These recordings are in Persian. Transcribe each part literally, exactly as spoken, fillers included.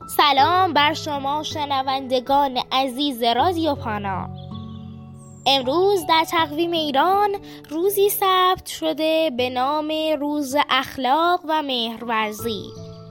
سلام بر شما شنوندگان عزیز رادیو پانا. امروز در تقویم ایران روزی ثبت شده به نام روز اخلاق و مهرورزی،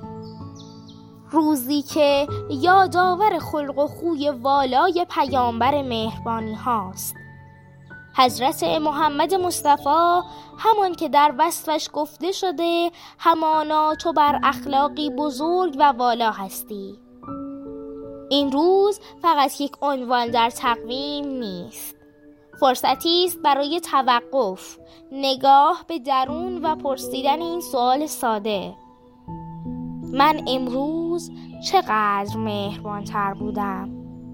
روزی که یادآور خلق و خوی والای پیامبر مهربانی هاست، حضرت محمد مصطفی، همان که در وصفش گفته شده همانا تو بر اخلاقی بزرگ و والا هستی. این روز فقط یک عنوان در تقویم نیست، فرصتی است برای توقف، نگاه به درون و پرسیدن این سوال ساده: من امروز چقدر مهربان‌تر بودم؟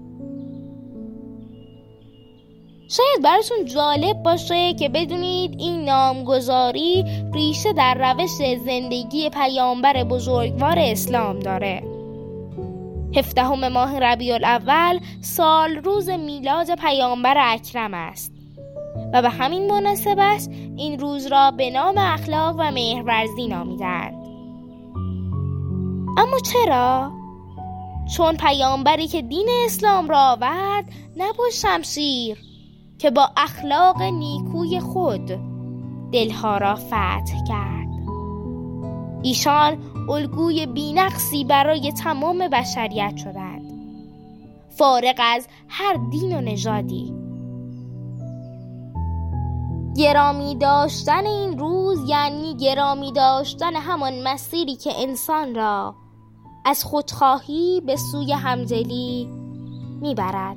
شاید براتون جالب باشه که بدونید این نامگذاری ریشه در روش زندگی پیامبر بزرگوار اسلام داره. هفدهم ماه ربیع الاول سال روز میلاد پیامبر اکرم است و به همین مناسبت این روز را به نام اخلاق و مهرورزی نامیدند. اما چرا؟ چون پیامبری که دین اسلام را آورد نه با شمشیر، که با اخلاق نیکوی خود دلها را فتح کرد. ایشان الگوی بی‌نقصی برای تمام بشریت شدند، فارغ از هر دین و نژادی. گرامی داشتن این روز یعنی گرامی داشتن همان مسیری که انسان را از خودخواهی به سوی همدلی میبرد.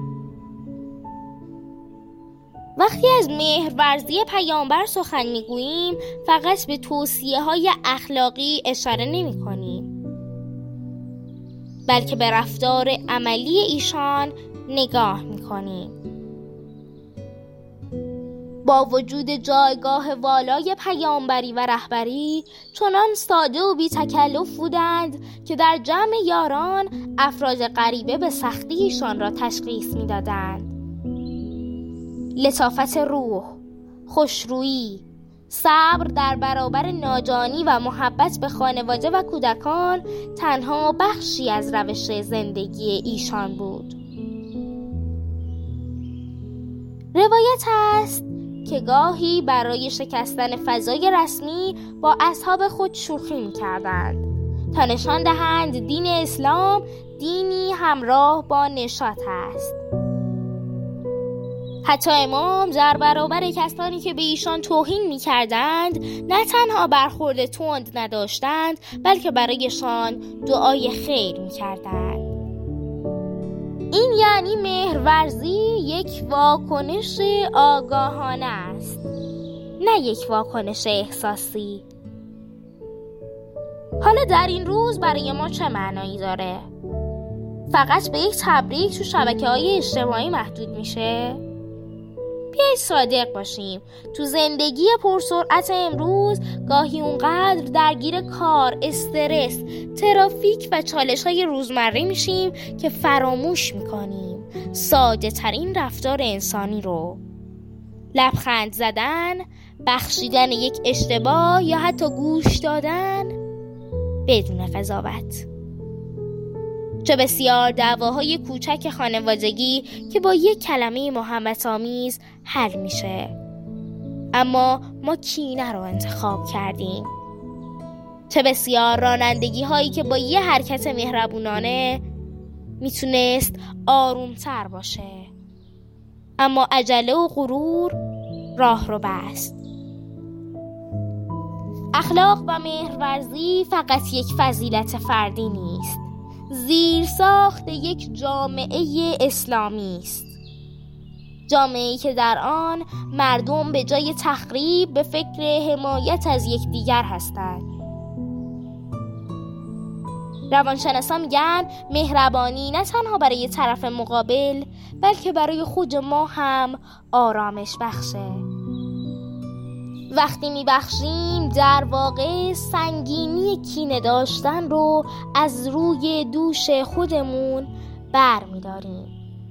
وقتی از مهرورزی پیامبر سخن میگوییم فقط به توصیه های اخلاقی اشاره نمی کنیم، بلکه به رفتار عملی ایشان نگاه می کنیم. با وجود جایگاه والای پیامبری و رهبری، چنان ساده و بی تکلف بودند که در جمع یاران افراد غریبه به سختی ایشان را تشخیص می دادند. لطافت روح، خوشرویی، صبر در برابر ناجانی و محبت به خانواده و کودکان تنها بخشی از روش زندگی ایشان بود. روایت است که گاهی برای شکستن فضای رسمی با اصحاب خود شوخی می‌کردند تا نشان دهند دین اسلام دینی همراه با نشاط است. حتی امام در برابر کسانی که به ایشان توهین می‌کردند نه تنها برخورد تند نداشتند، بلکه برایشان دعای خیر می‌کردند. این یعنی مهرورزی یک واکنش آگاهانه است، نه یک واکنش احساسی. حالا در این روز برای ما چه معنایی داره؟ فقط به یک تبریک تو شبکه‌های اجتماعی محدود میشه؟ بیایید صادق باشیم، تو زندگی پرسرعت امروز گاهی اونقدر درگیر کار، استرس، ترافیک و چالش‌های روزمره میشیم که فراموش میکنیم ساده ترین رفتار انسانی رو. لبخند زدن، بخشیدن یک اشتباه یا حتی گوش دادن بدون قضاوت. چه بسیار دعواهای کوچک خانوادگی که با یک کلمه محبت آمیز حل میشه، اما ما کینه رو انتخاب کردیم. چه بسیار رانندگی هایی که با یه حرکت مهربونانه میتونست آرومتر باشه، اما عجله و غرور راه رو بست. اخلاق و مهرورزی فقط یک فضیلت فردی نیست، زیر ساخت یک جامعه اسلامی است. جامعه‌ای که در آن مردم به جای تخریب به فکر حمایت از یکدیگر هستند. روانشناسان میگن مهربانی نه تنها برای طرف مقابل بلکه برای خود ما هم آرامش بخشه. وقتی میبخشیم در واقع سنگینی کینه داشتن رو از روی دوش خودمون بر میداریم.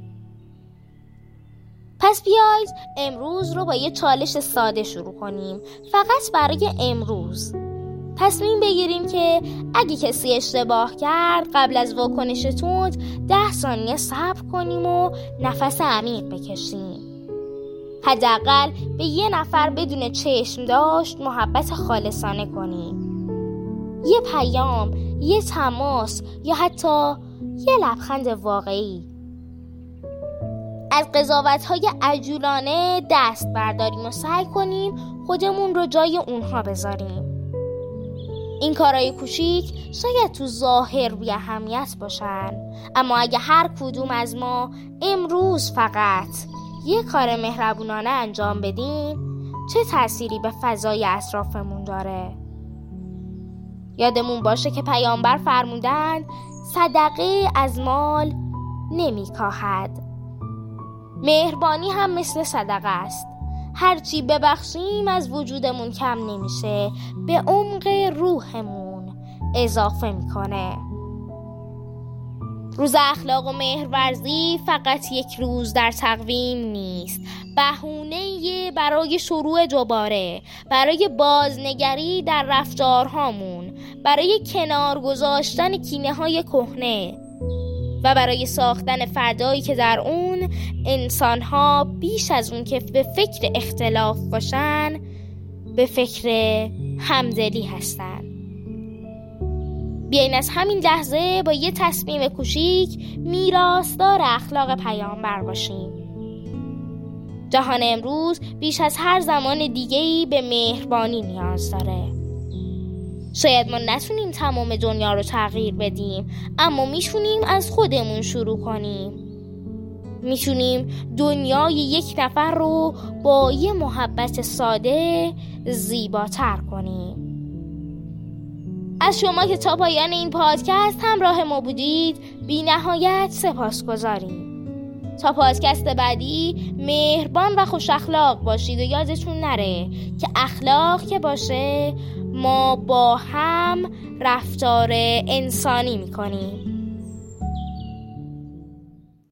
پس بیایید امروز رو با یه چالش ساده شروع کنیم، فقط برای امروز. تصمیم بگیریم که اگه کسی اشتباه کرد قبل از واکنش تند ده ثانیه صبر کنیم و نفس عمیق بکشیم. حداقل به یه نفر بدون چشم داشت محبت خالصانه کنیم. یه پیام، یه تماس یا حتی یه لبخند واقعی. از قضاوت‌های عجولانه دست برداریم و سعی کنیم خودمون رو جای اونها بذاریم. این کارهای کوچیک شاید تو ظاهر بی اهمیت باشن، اما اگه هر کدوم از ما امروز فقط یه کار مهربونانه انجام بدیم، چه تأثیری به فضای اطرافمون داره؟ یادمون باشه که پیامبر فرمودند صدقه از مال نمیکاهد. مهربانی هم مثل صدقه است. هرچی ببخشیم از وجودمون کم نمیشه، به عمق روحمون اضافه میکنه. روز اخلاق و مهرورزی فقط یک روز در تقویم نیست، بهونه برای شروع دوباره، برای بازنگری در رفتارهامون، برای کنار گذاشتن کینه‌های کهنه و برای ساختن فردایی که در اون انسان‌ها بیش از اون که به فکر اختلاف باشن، به فکر همدلی هستن. بیاین از همین لحظه با یه تصمیم کوچیک میراثدار اخلاق پیامبر باشیم. جهان امروز بیش از هر زمان دیگه‌ای به مهربانی نیاز داره. شاید ما نتونیم تمام دنیا رو تغییر بدیم، اما میتونیم از خودمون شروع کنیم. میتونیم دنیای یک نفر رو با یه محبت ساده زیباتر کنیم. از شما که تا پایان این پادکست همراه ما بودید بی نهایت سپاسگزاریم. تا پادکست بعدی مهربان و خوش اخلاق باشید و یادتون نره که اخلاق که باشه ما با هم رفتار انسانی میکنیم.